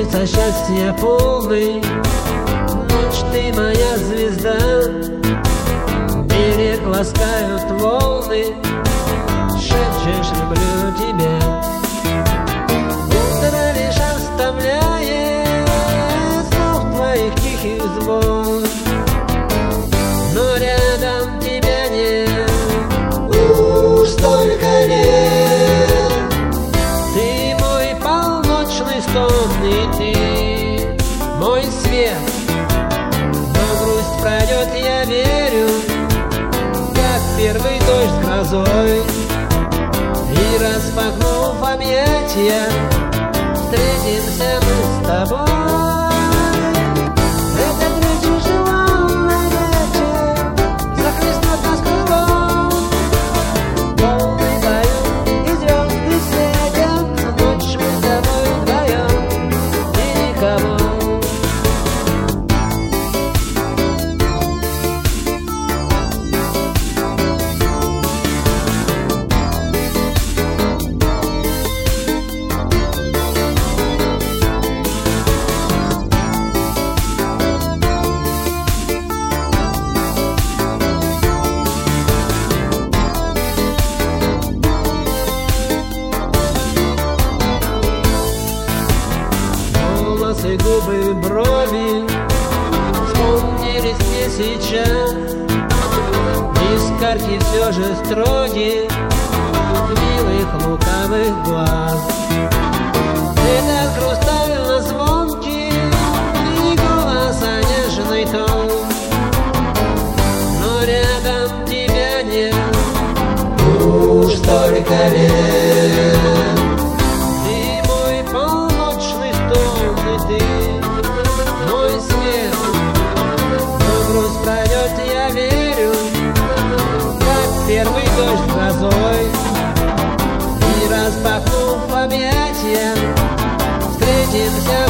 солнца счастья полный. Ночь, ты моя звезда, берег ласкают волны. Шепчешь, люблю тебя. Утро лишь оставляет слов твоих тихих звон, но рядом тебя нет уж столько лет. Ты мой полночный сон, и ты мой свет. Но грусть пройдет, я верю, как первый дождь грозой. И распахнув объятия, встретимся мы с тобой. Этот вечер желанный вечер захлестнет нас крылом, полный бою и звезды светят. Ночь мы с тобой вдвоем и никого. Волосы, губы, брови вспомнились мне сейчас. Из карты все же строги милых лукавых глаз. Это хрустально-звонкий и голоса нежный тон, но рядом тебя нет уж столько лет. Ты мой полночный сон, и ты мой свет. Но грусть пройдет, я верю, как первый дождь грозой. И распахнув объятия, встретимся